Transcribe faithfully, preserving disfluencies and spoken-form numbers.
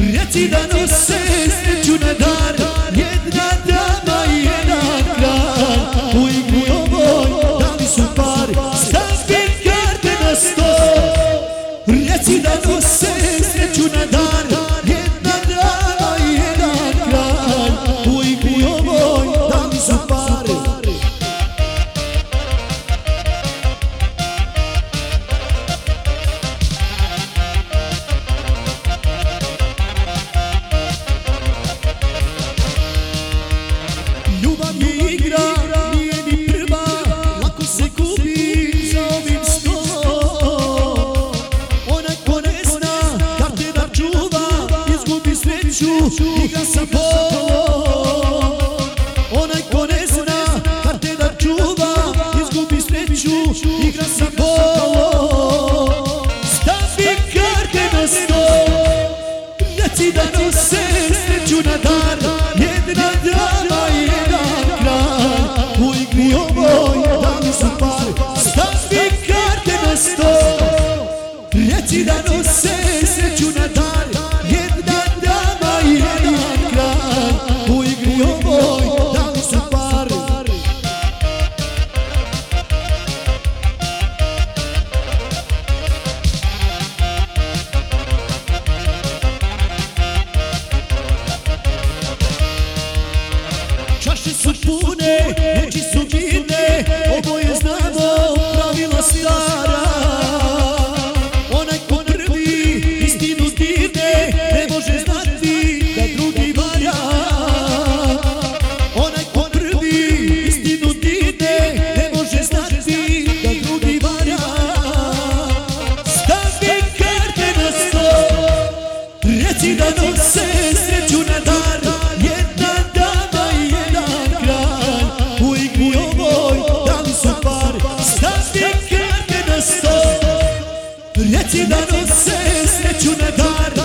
Reci da nose sreću na dar, jedna dama i jedan kralj. U igri ovoj dali su par, stavi karte na sto. Reci da nose sreću na dar, jedna dama i jedan kralj. U igri ovoj dali su par. Ljubav je igra, nije ni prva, lako se gubi za ovim stolom. Onaj ko ne zna karte da čuva, izgubi sreću, igra sa bolom. Onaj ko ne zna karte da čuva, izgubi sreću, igra sa bolom. Stavi karte na sto, reci da nose sreću na dar, jedna dama i jedan kralj. U igri ovoj dali su par, stavi karte na sto. Reci da nose sreću na dar, jedna dama i jedan kralj. U igri ovoj dali su par. Čaše su pune, noći su mirne, oboje znamo pravila stara. Onaj ko prvi istinu divne, ne može znati da drugi valja. Onaj ko prvi istinu divne, ne može znati da drugi valja. Stavi karte na sto, reci da nose sreću na dar, jedna dama i jedan kralj. U igri ovoj dali su par, stavi karte na sto. Reci da nose sreću na dar,